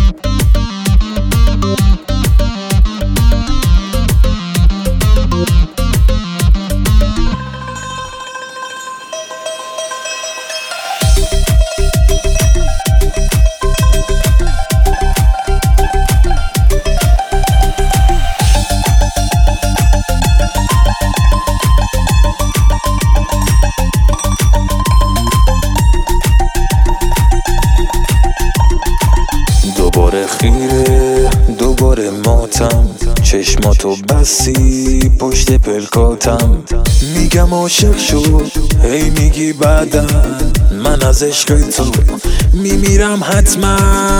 دوباره خیره دوباره ماتم، چشماتو بسی پشت پلکاتم. میگم عاشق شد هی میگی بعدن، من از عشق تو میمیرم حتما.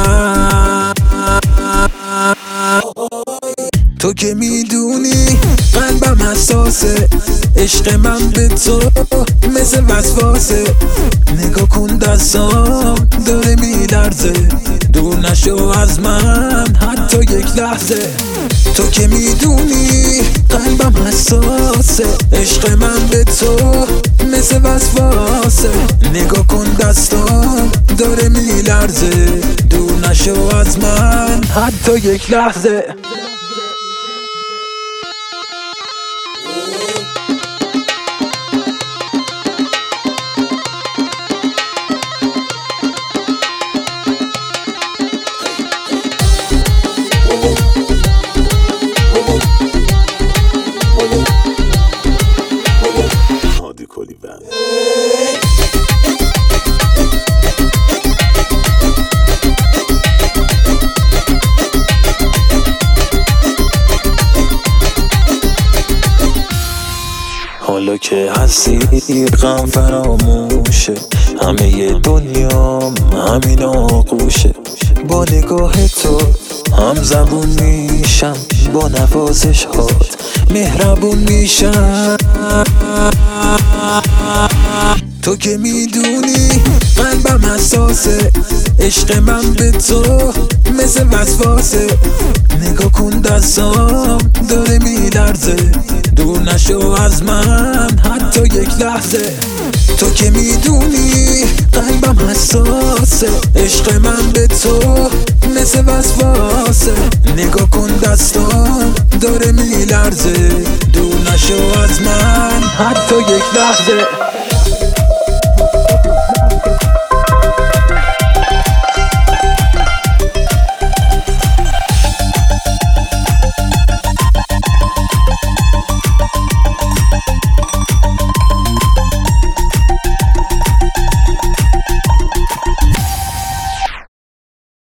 تو که میدونی قلبم حساسه، عشق من به تو مثل وسواسه. نگاه کن دستام داره میلرزه، دور نشو از من حتی یک لحظه. تو که میدونی قلبم حساسه، عشق من به تو مثل وسواسه. نگاه کن دستام داره میلرزه، دور نشو از من حتی یک لحظه. حالا که هستی غم فراموشه، همه دنیام همین آغوشه. با نگاه تو هم زبون میشم، با نوازش هات مهربون میشم. تو که میدونی قلبم حساسه، عشق من به تو مثل وسواسه. نگاه کن دستام داره میلرزه، دور نشو از من حتی یک لحظه. تو که میدونی قلبم حساسه، عشق من به تو مثل وسواسه. نگاه کن دستام داره میلرزه، دور نشو از من حتی یک لحظه.